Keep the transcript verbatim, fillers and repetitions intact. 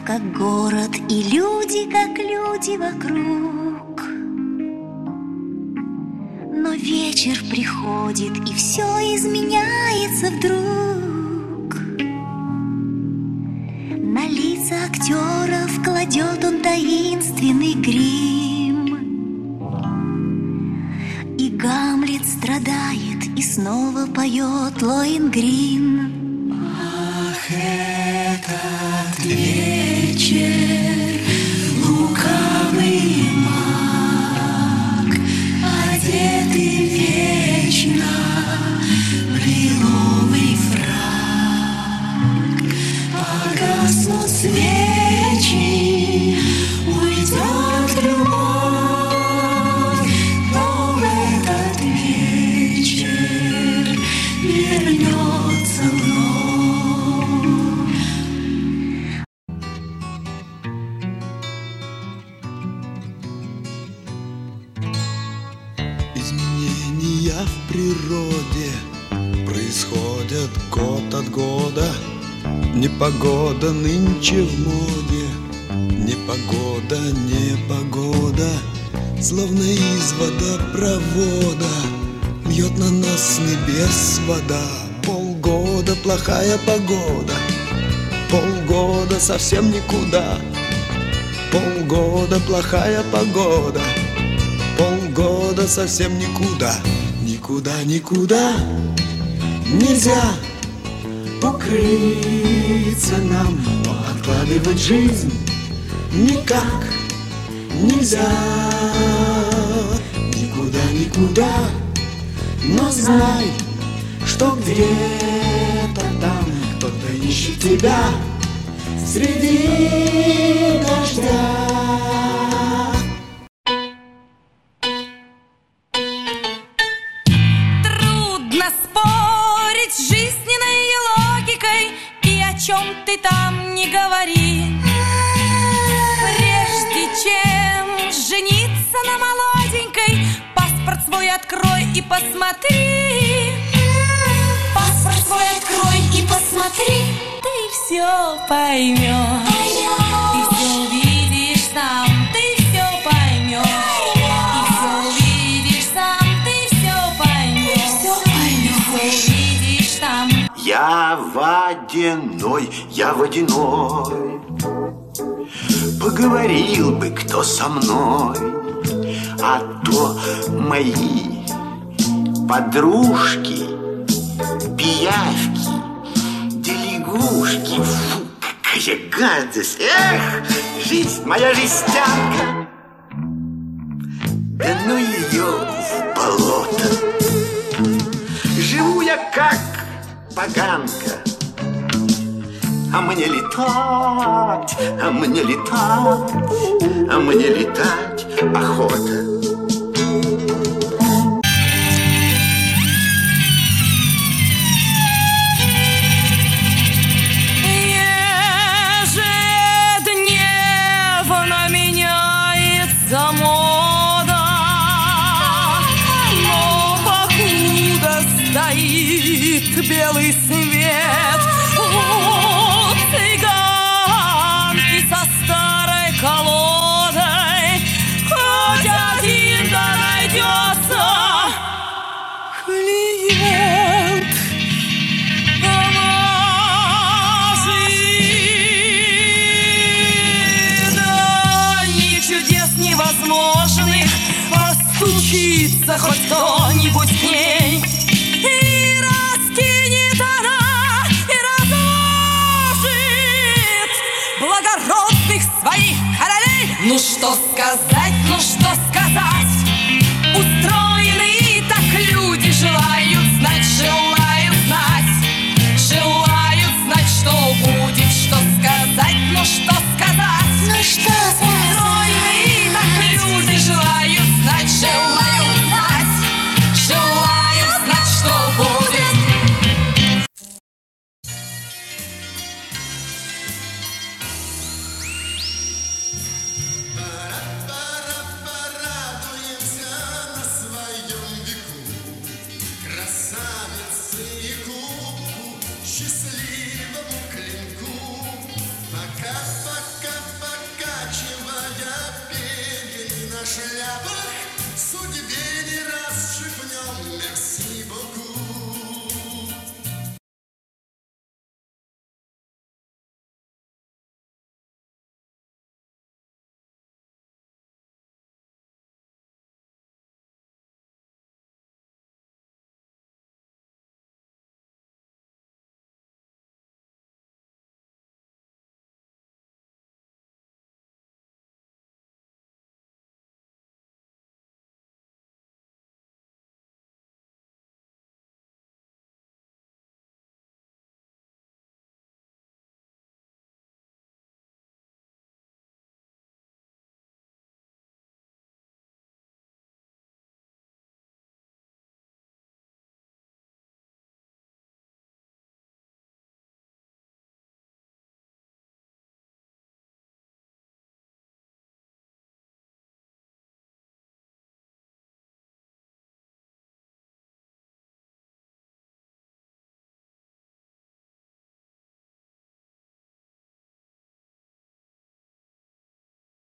как город, и люди, как люди вокруг. Но вечер приходит, и все изменяется вдруг. На лица актеров кладет он таинственный грим, и Гамлет страдает, и снова поет Лоэнгрин. Ах, этот вечер, лукавый маг, одетый вечно в лиловый фрак. Погаснут свечи, уйдет любовь, но в этот вечер вернется вновь. Изменения в природе происходят год от года. Непогода нынче в моде, непогода, непогода, словно из водопровода льет на нас с небес вода. Полгода плохая погода, полгода совсем никуда. Полгода плохая погода, полгода совсем никуда. Никуда, никуда нельзя укрыться нам, но откладывать жизнь никак нельзя. Никуда, никуда, но знай, что где-то там кто-то ищет тебя среди дождя. О чем ты там не говори, прежде чем жениться на молоденькой, паспорт свой открой и посмотри. Паспорт свой открой и посмотри, ты все поймешь, ты все увидишь сам, ты все поймешь, и все увидишь сам, ты все поймешь, ты все увидишь сам. Я водяной, я водяной, поговорил бы кто со мной, а то мои подружки, пиявки, да лягушки. Фу, какая гадость! Эх, жизнь моя жестянка, да ну ее в болото. Живу я как поганка, а мне летать, а мне летать, а мне летать охота. Ежедневно меняется мода, но покуда стоит белый свет, у цыганки со старой колодой хоть один да найдется клиент. Да ни чудес невозможных, постучится хоть кто-нибудь к ней. Своих королей. Ну что сказать, ну что сказать, устроены так люди, желают знать, желают знать, желают знать, что будет, что сказать, ну что сказать, ну что сказать, устроены так люди, желают знать, желают знать, желают знать, что будет. Счастливому клинку, пока-пока. судьбе не раз